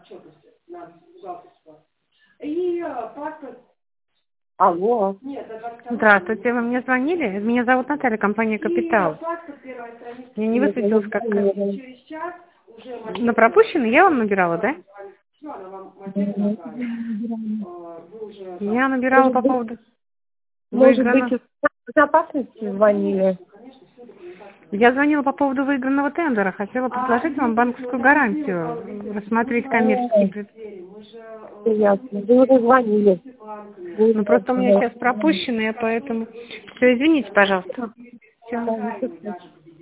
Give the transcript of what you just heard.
И паспорт. Алло. Здравствуйте, вы мне звонили? Меня зовут Наталья, компания «Капитал». Мне не высветилось, как... На пропущенный я вам набирала, да? Я набирала по поводу... Может быть, из безопасности звонили? Я звонила по поводу выигранного тендера. Хотела предложить вам банковскую гарантию, рассмотреть коммерческий... Ясно. Вы уже звонили. Ну, просто у меня сейчас пропущенные, поэтому... Все, извините, пожалуйста. Все.